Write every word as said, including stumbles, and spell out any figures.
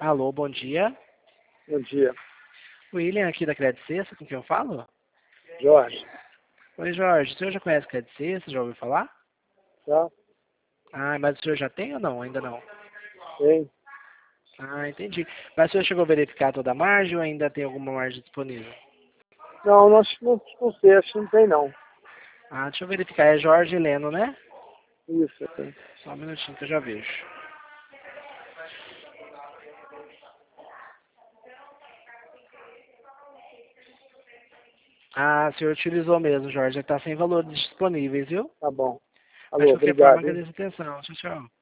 Alô, bom dia. Bom dia, William aqui da Credit Sexta, com quem eu falo? Jorge. Oi, Jorge, o senhor já conhece Credit Sexta, já ouviu falar? Tá? Ah, mas o senhor já tem ou não? Ainda não. Tem? Ah, entendi. Mas o senhor chegou a verificar toda a margem ou ainda tem alguma margem disponível? Não, não, não, não sei, acho que não tem não. Ah, deixa eu verificar. É Jorge Heleno, né? Isso, tem. Só um minutinho que eu já vejo. Ah, o senhor utilizou mesmo, Jorge. Está sem valores disponíveis, viu? Tá bom. Mas de Alô, qualquer forma, obrigado, hein? agradeço a atenção. Tchau, tchau.